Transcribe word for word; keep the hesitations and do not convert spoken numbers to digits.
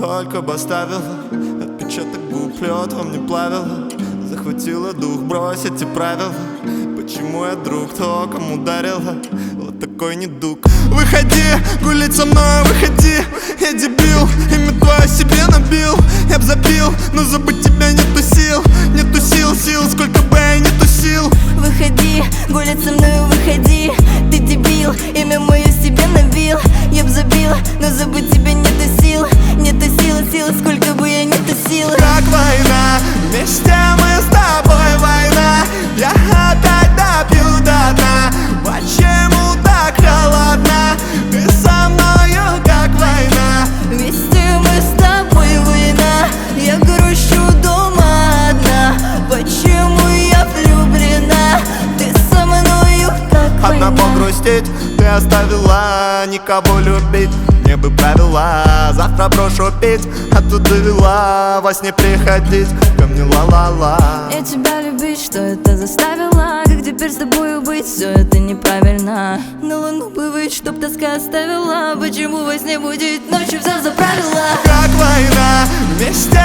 Только бы оставила отпечаток губ, лед во мне плавила. Захватила дух бросить эти правила. Почему я друг, то кому ударила? Вот такой недуг. Выходи, гулять со мной, выходи. Я дебил, имя твое себе набил. Я б забил, но забыть тебя нету сил. Нету сил, сил, сколько бы я не тусил. Выходи, гулять со мной, выходи. Ты дебил, имя мое себе набил. Я б забил, но забыть тебя нету сил. Нету сил, сил, сколько бы я не тусил. Как война, вместе мы с тобой война. Я опять допью до дна. Почему так холодно? Ты со мною как война. Вместе мы с тобой война. Я грущу дома одна. Почему я влюблена? Ты со мною как война. Одна погрустить, ты оставила. Никого любить не бы правила. Завтра брошу пить, а тут довела. Во сне приходить ко мне ла-ла-ла. Я тебя любить, что это заставило? Как теперь с тобою быть? Все это неправильно. На луну бы выйти, чтоб тоска оставила. Почему во сне будет ночью все заправила? Как война, вместе